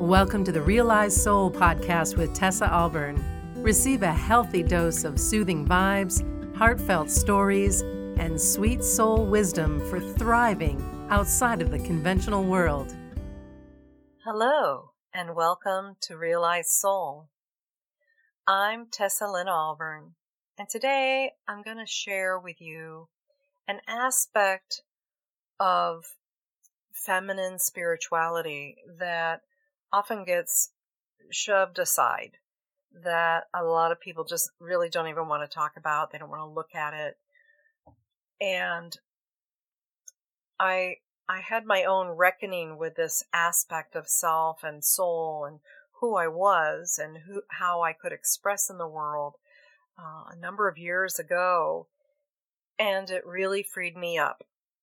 Welcome to the Realized Soul podcast with Tessa Alburn. Receive a healthy dose of soothing vibes, heartfelt stories, and sweet soul wisdom for thriving outside of the conventional world. Hello, and welcome to Realized Soul. I'm Tessa Lynn Alburn, and today I'm going to share with you an aspect of feminine spirituality that often gets shoved aside, that a lot of people just really don't even want to talk about. They don't want to look at it. And I had my own reckoning with this aspect of self and soul and who I was and how I could express in the world a number of years ago, and it really freed me up.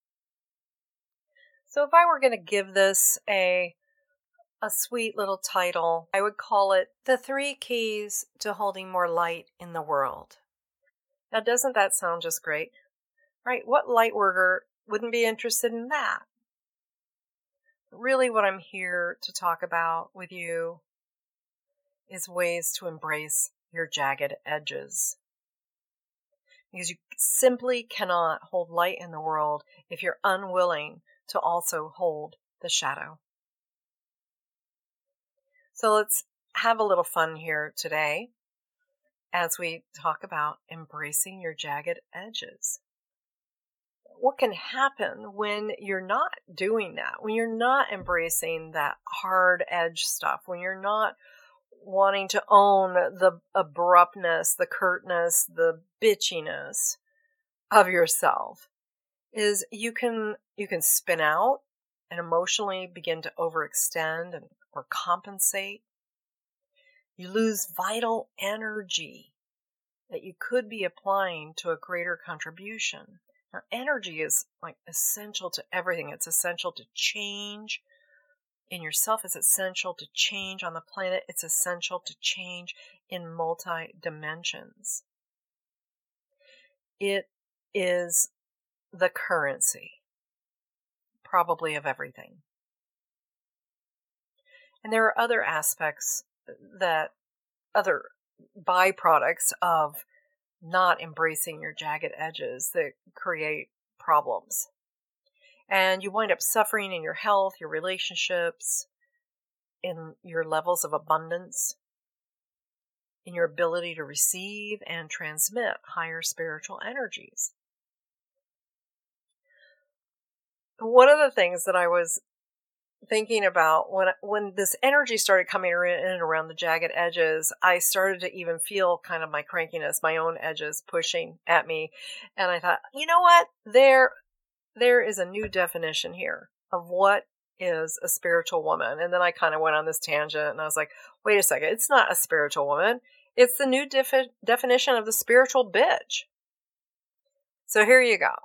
So if I were going to give this a sweet little title, I would call it The 3 Keys to Holding More Light in the World. Now, doesn't that sound just great? Right? What light worker wouldn't be interested in that? Really, what I'm here to talk about with you is ways to embrace your jagged edges. Because you simply cannot hold light in the world if you're unwilling to also hold the shadow. So let's have a little fun here today as we talk about embracing your jagged edges. What can happen when you're not doing that, when you're not embracing that hard edge stuff, when you're not wanting to own the abruptness, the curtness, the bitchiness of yourself, is you can spin out and emotionally begin to overextend or compensate. You lose vital energy that you could be applying to a greater contribution. Now, energy is like essential to everything. It's essential to change in yourself. It's essential to change on the planet. It's essential to change in multi-dimensions. It is the currency, probably, of everything. And there are other aspects other byproducts of not embracing your jagged edges that create problems. And you wind up suffering in your health, your relationships, in your levels of abundance, in your ability to receive and transmit higher spiritual energies. One of the things that I was thinking about when this energy started coming in and around the jagged edges, I started to even feel kind of my crankiness, my own edges pushing at me. And I thought, you know what? There is a new definition here of what is a spiritual woman. And then I kind of went on this tangent and I was like, wait a second, it's not a spiritual woman. It's the new definition of the spiritual bitch. So here you go.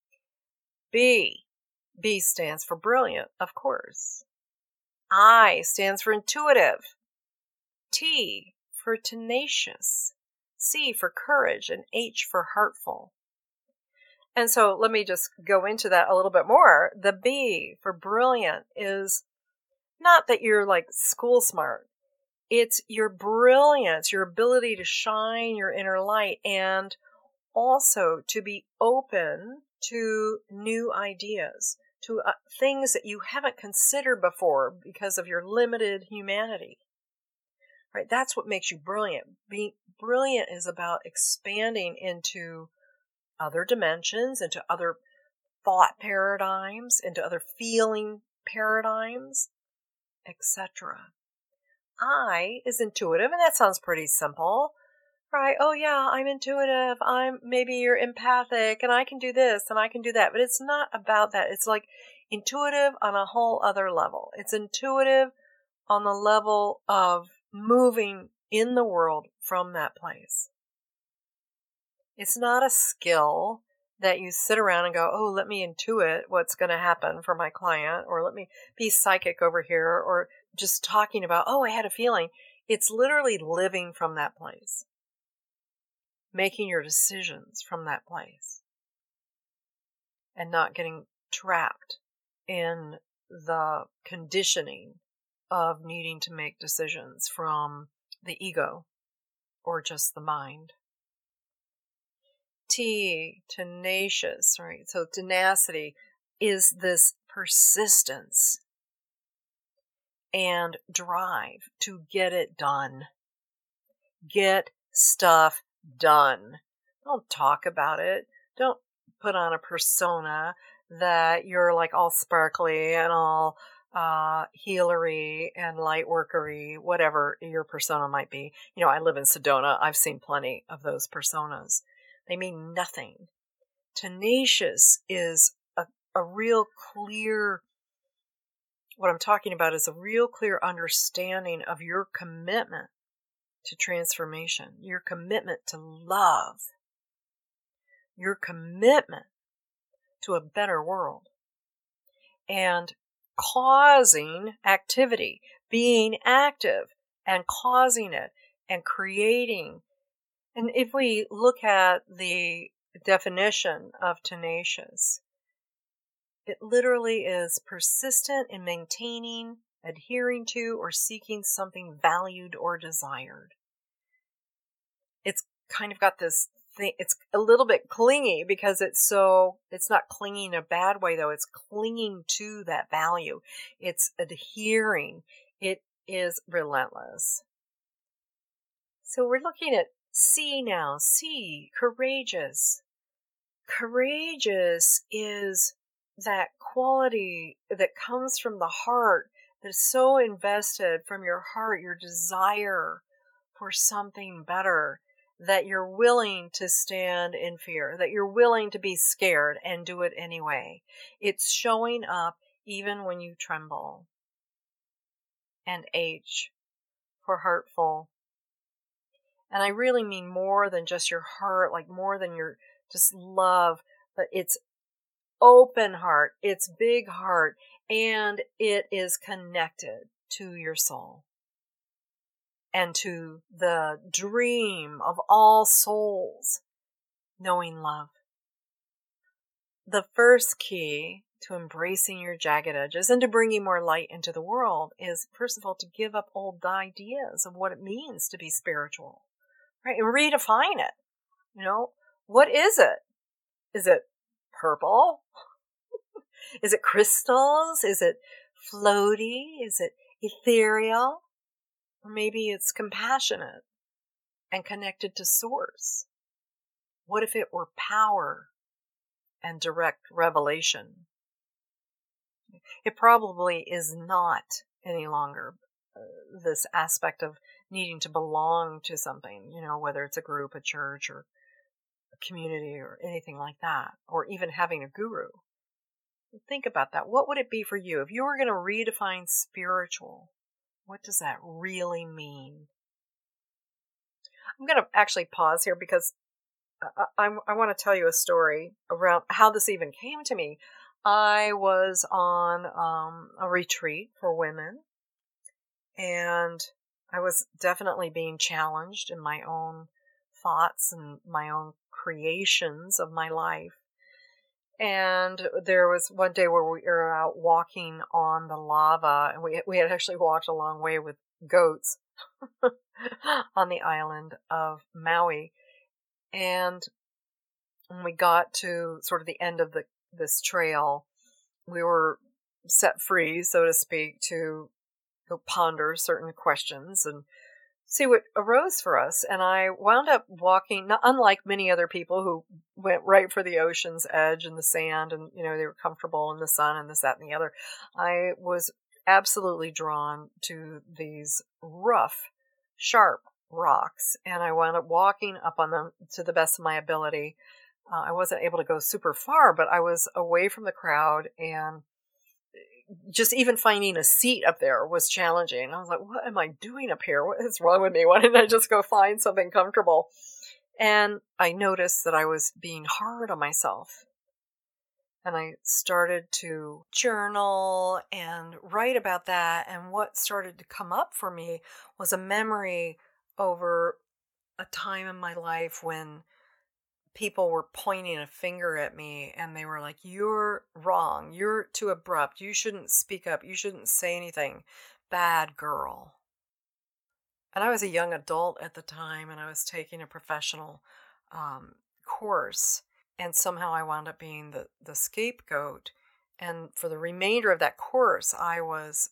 B stands for brilliant, of course. I stands for intuitive. T for tenacious. C for courage, and H for heartful. And so let me just go into that a little bit more. The B for brilliant is not that you're like school smart. It's your brilliance, your ability to shine your inner light, and also to be open to new ideas, to things that you haven't considered before because of your limited humanity. Right? That's what makes you brilliant. Being brilliant is about expanding into other dimensions, into other thought paradigms, into other feeling paradigms, etc. I is intuitive, and that sounds pretty simple. Right? Oh yeah, I'm intuitive. Maybe you're empathic and I can do this and I can do that. But it's not about that. It's like intuitive on a whole other level. It's intuitive on the level of moving in the world from that place. It's not a skill that you sit around and go, oh, let me intuit what's going to happen for my client, or let me be psychic over here, or just talking about, oh, I had a feeling. It's literally living from that place. Making your decisions from that place and not getting trapped in the conditioning of needing to make decisions from the ego or just the mind. T, tenacious, right? So tenacity is this persistence and drive to get it done. Get stuff done. Don't talk about it. Don't put on a persona that you're like all sparkly and all healery and light workery, whatever your persona might be. You know, I live in Sedona. I've seen plenty of those personas. They mean nothing. Tenacious is a real clear, what I'm talking about is a real clear understanding of your commitment to transformation, your commitment to love, your commitment to a better world, and causing activity, being active and causing it and creating. And if we look at the definition of tenacious, it literally is persistent in maintaining, adhering to, or seeking something valued or desired. It's kind of got this thing, it's a little bit clingy because it's not clinging in a bad way though, it's clinging to that value. It's adhering. It is relentless. So we're looking at C now. C, courageous. Courageous is that quality that comes from the heart, that is so invested from your heart, your desire for something better, that you're willing to stand in fear, that you're willing to be scared and do it anyway. It's showing up even when you tremble. And H, for heartful. And I really mean more than just your heart, like more than your just love, but it's open heart, it's big heart, and it is connected to your soul and to the dream of all souls, knowing love. The first key to embracing your jagged edges and to bringing more light into the world is, first of all, to give up old ideas of what it means to be spiritual, right? And redefine it. You know, what is it? Is it purple? Is it crystals? Is it floaty? Is it ethereal? Or maybe it's compassionate and connected to source. What if it were power and direct revelation? It probably is not any longer this aspect of needing to belong to something, you know, whether it's a group, a church, or a community, or anything like that, or even having a guru. Think about that. What would it be for you if you were going to redefine spiritual? What does that really mean? I'm going to actually pause here because I want to tell you a story around how this even came to me. I was on a retreat for women, and I was definitely being challenged in my own thoughts and my own creations of my life. And there was one day where we were out walking on the lava, and we had actually walked a long way with goats on the island of Maui. And when we got to sort of the end of this trail, we were set free, so to speak, to go ponder certain questions and see what arose for us. And I wound up walking, not unlike many other people who went right for the ocean's edge and the sand, and, you know, they were comfortable in the sun and this, that, and the other. I was absolutely drawn to these rough, sharp rocks, and I wound up walking up on them to the best of my ability. I wasn't able to go super far, but I was away from the crowd, and just even finding a seat up there was challenging. I was like, what am I doing up here? What is wrong with me? Why didn't I just go find something comfortable? And I noticed that I was being hard on myself. And I started to journal and write about that. And what started to come up for me was a memory over a time in my life when people were pointing a finger at me, and they were like, you're wrong. You're too abrupt. You shouldn't speak up. You shouldn't say anything. bad girl. And I was a young adult at the time, and I was taking a professional course, and somehow I wound up being the scapegoat. And for the remainder of that course, I was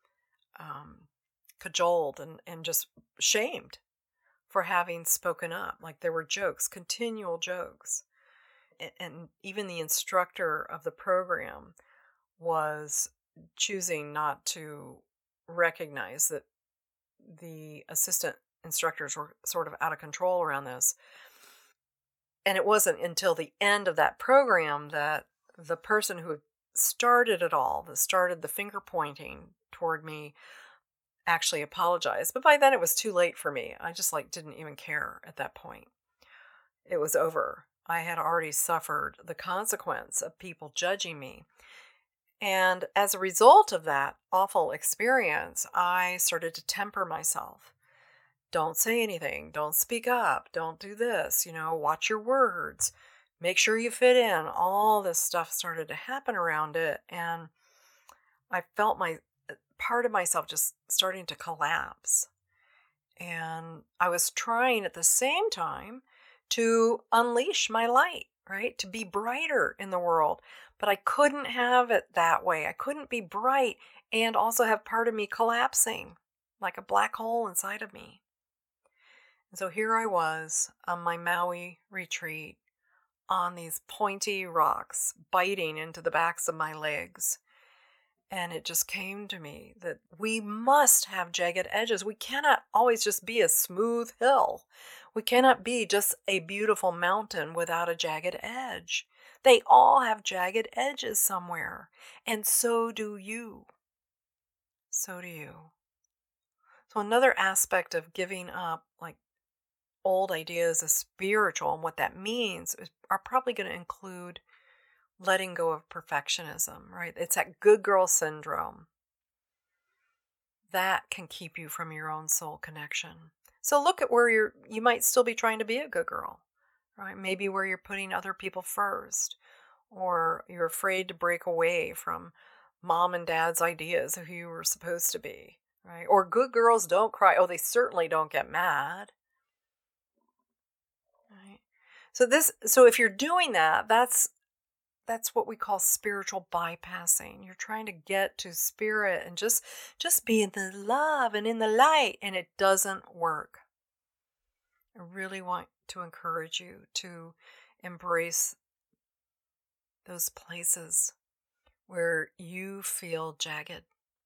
cajoled and just shamed for having spoken up. Like there were jokes, continual jokes. And even the instructor of the program was choosing not to recognize that the assistant instructors were sort of out of control around this. And it wasn't until the end of that program that the person who started it all, that started the finger pointing toward me, actually apologized. But by then it was too late for me. I just didn't even care at that point. It was over. I had already suffered the consequence of people judging me. And as a result of that awful experience, I started to temper myself. Don't say anything. Don't speak up. Don't do this. Watch your words. Make sure you fit in. All this stuff started to happen around it. And I felt part of myself just starting to collapse. And I was trying at the same time to unleash my light, right? To be brighter in the world. But I couldn't have it that way. I couldn't be bright and also have part of me collapsing like a black hole inside of me. And so here I was on my Maui retreat on these pointy rocks, biting into the backs of my legs. And it just came to me that we must have jagged edges. We cannot always just be a smooth hill. We cannot be just a beautiful mountain without a jagged edge. They all have jagged edges somewhere. And so do you. So do you. So another aspect of giving up old ideas of spiritual and what that means are probably going to include letting go of perfectionism, right? It's that good girl syndrome. That can keep you from your own soul connection. So look at where you might still be trying to be a good girl, right? Maybe where you're putting other people first, or you're afraid to break away from mom and dad's ideas of who you were supposed to be, right? Or good girls don't cry. Oh, they certainly don't get mad. Right? So if you're doing that, that's what we call spiritual bypassing. You're trying to get to spirit and just be in the love and in the light, and it doesn't work. I really want to encourage you to embrace those places where you feel jagged.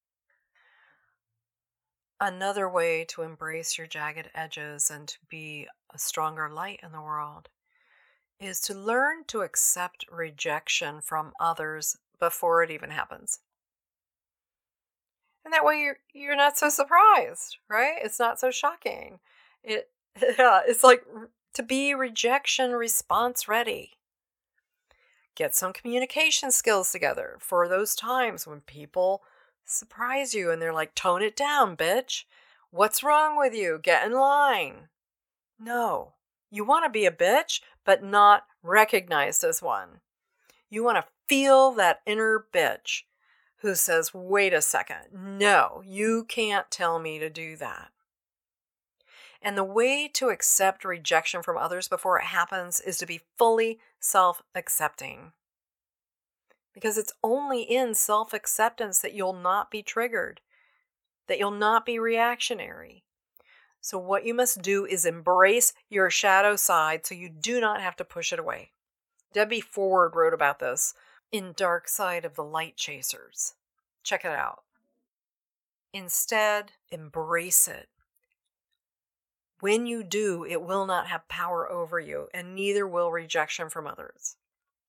Another way to embrace your jagged edges and to be a stronger light in the world is to learn to accept rejection from others before it even happens. And that way you're not so surprised, right? It's not so shocking. It's like to be rejection response ready. Get some communication skills together for those times when people surprise you and they're like, tone it down, bitch. What's wrong with you? Get in line. No, you want to be a bitch, but not recognized as one. You want to feel that inner bitch who says, wait a second, no, you can't tell me to do that. And the way to accept rejection from others before it happens is to be fully self-accepting. Because it's only in self-acceptance that you'll not be triggered, that you'll not be reactionary. So what you must do is embrace your shadow side so you do not have to push it away. Debbie Ford wrote about this in Dark Side of the Light Chasers. Check it out. Instead, embrace it. When you do, it will not have power over you, and neither will rejection from others.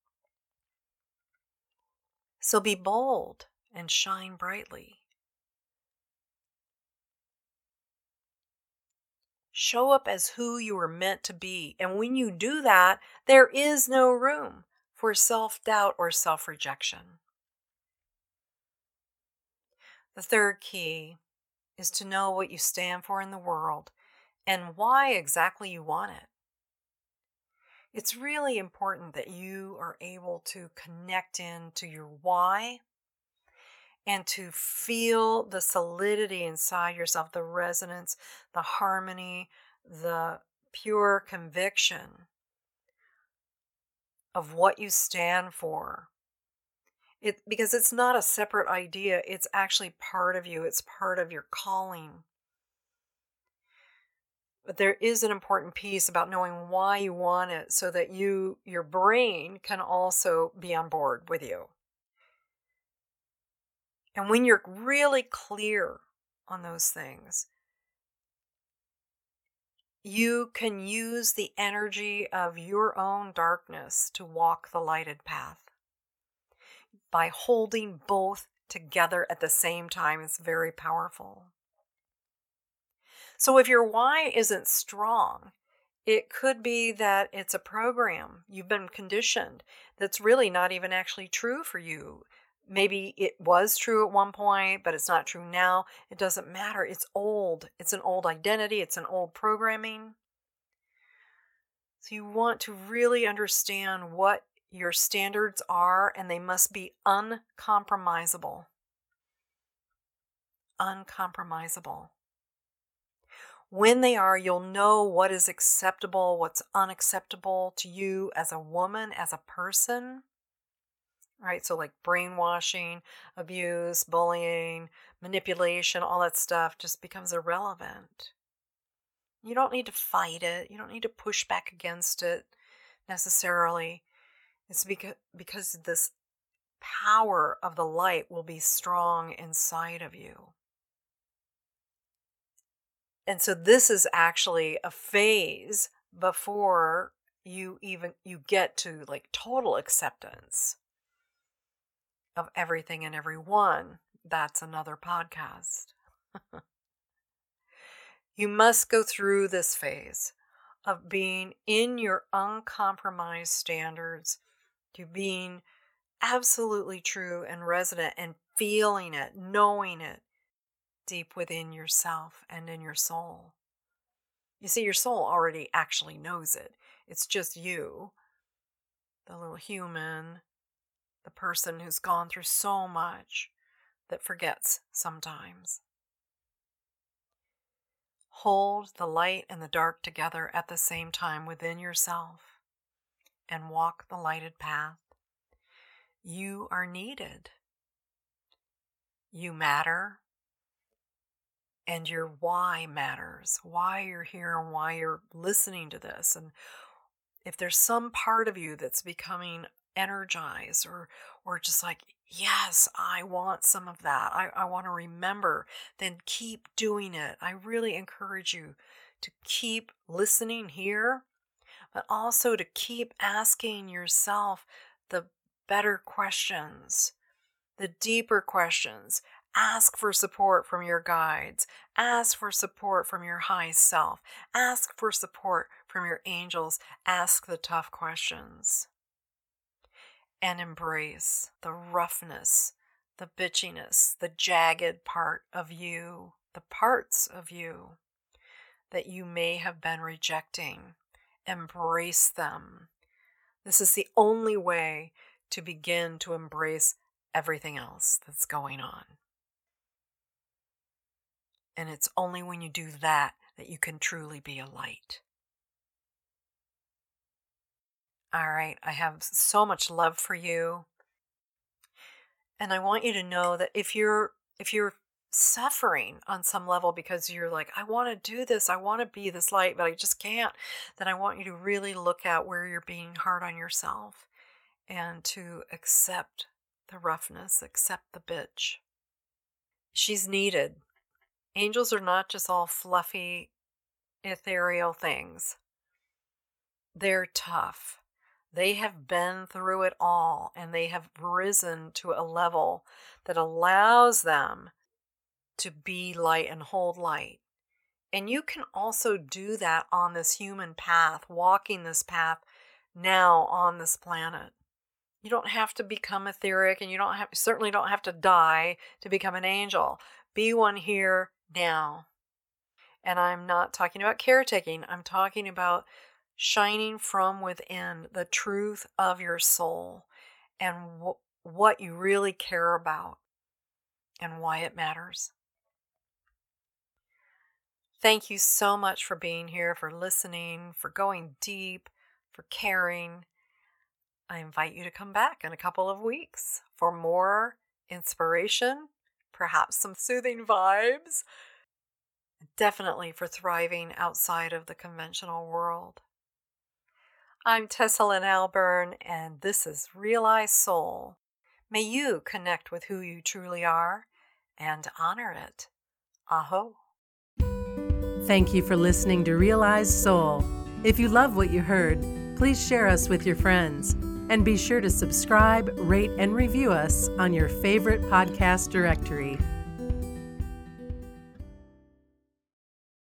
So be bold and shine brightly. Show up as who you were meant to be, and when you do that, there is no room for self-doubt or self-rejection. The third key is to know what you stand for in the world and why exactly you want it. It's really important that you are able to connect into your why and to feel the solidity inside yourself, the resonance, the harmony, the pure conviction of what you stand for. Because it's not a separate idea, it's actually part of you, it's part of your calling. But there is an important piece about knowing why you want it so that your brain can also be on board with you. And when you're really clear on those things, you can use the energy of your own darkness to walk the lighted path. By holding both together at the same time is very powerful. So if your why isn't strong, it could be that it's a program you've been conditioned that's really not even actually true for you. Maybe it was true at one point, but it's not true now. It doesn't matter. It's old. It's an old identity. It's an old programming. So you want to really understand what your standards are, and they must be uncompromisable. Uncompromisable. When they are, you'll know what is acceptable, what's unacceptable to you as a woman, as a person. Right? So like brainwashing, abuse, bullying, manipulation, all that stuff just becomes irrelevant. You don't need to fight it. You don't need to push back against it necessarily. It's because this power of the light will be strong inside of you. And so this is actually a phase before you get to like total acceptance of everything and everyone. That's another podcast. You must go through this phase of being in your uncompromised standards, to being absolutely true and resonant and feeling it, knowing it deep within yourself and in your soul. You see, your soul already actually knows it. It's just you, the little human, the person who's gone through so much that forgets sometimes. Hold the light and the dark together at the same time within yourself and walk the lighted path. You are needed. You matter. And your why matters. Why you're here and why you're listening to this. And if there's some part of you that's becoming energized or just like, yes, I want some of that. I want to remember, then keep doing it. I really encourage you to keep listening here, but also to keep asking yourself the better questions, the deeper questions. Ask for support from your guides. Ask for support from your high self. Ask for support from your angels. Ask the tough questions. And embrace the roughness, the bitchiness, the jagged part of you, the parts of you that you may have been rejecting. Embrace them. This is the only way to begin to embrace everything else that's going on. And it's only when you do that that you can truly be a light. All right, I have so much love for you. And I want you to know that if you're suffering on some level because you're like, I want to do this, I want to be this light, but I just can't, then I want you to really look at where you're being hard on yourself and to accept the roughness, accept the bitch. She's needed. Angels are not just all fluffy, ethereal things. They're tough. They have been through it all, and they have risen to a level that allows them to be light and hold light. And you can also do that on this human path, walking this path now on this planet. You don't have to become etheric, and you certainly don't have to die to become an angel. Be one here now. And I'm not talking about caretaking. I'm talking about shining from within the truth of your soul and what you really care about. and why it matters. Thank you so much for being here, for listening, for going deep, for caring. I invite you to come back in a couple of weeks for more inspiration, perhaps some soothing vibes, definitely for thriving outside of the conventional world. I'm Tessa Lynn Alburn, and this is Realize Soul. May you connect with who you truly are and honor it. Aho. Thank you for listening to Realize Soul. If you love what you heard, please share us with your friends. And be sure to subscribe, rate, and review us on your favorite podcast directory.